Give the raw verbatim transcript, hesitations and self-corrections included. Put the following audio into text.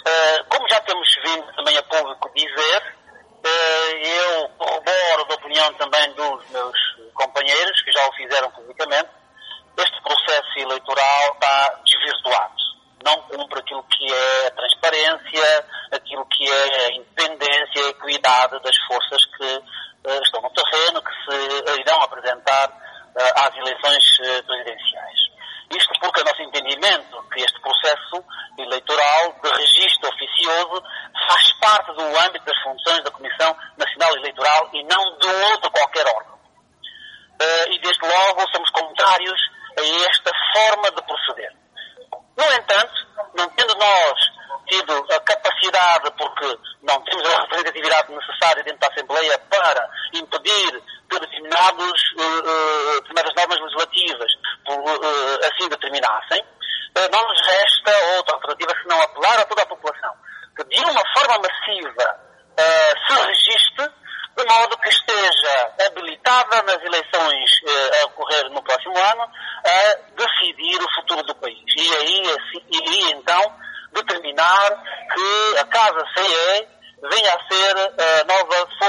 Como já temos vindo também a público dizer, eu corroboro da opinião também dos meus companheiros, que já o fizeram publicamente, este processo eleitoral está desvirtuado. Não cumpre aquilo que é a transparência, aquilo que é a independência e a equidade das forças que uh, estão no terreno, que se irão apresentar uh, às eleições uh, presidenciais. Isto porque, a nosso entendimento, que este processo eleitoral de registro oficioso faz parte do âmbito das funções da Comissão Nacional Eleitoral e não de outro qualquer órgão. Uh, e, desde logo, somos contrários a esta forma de proceder. No entanto, não tendo nós tido a capacidade, porque não temos a representatividade necessária dentro da Assembleia para impedir que determinados, uh, uh, determinadas normas legislativas uh, uh, assim determinassem, uh, não nos resta outra alternativa senão apelar a toda a população que de uma forma massiva uh, se registre, de modo que esteja habilitada nas eleições uh, a ocorrer no próximo ano a decidir o futuro do país. E aí iria então determinar que a Casa C E venha a ser a nova força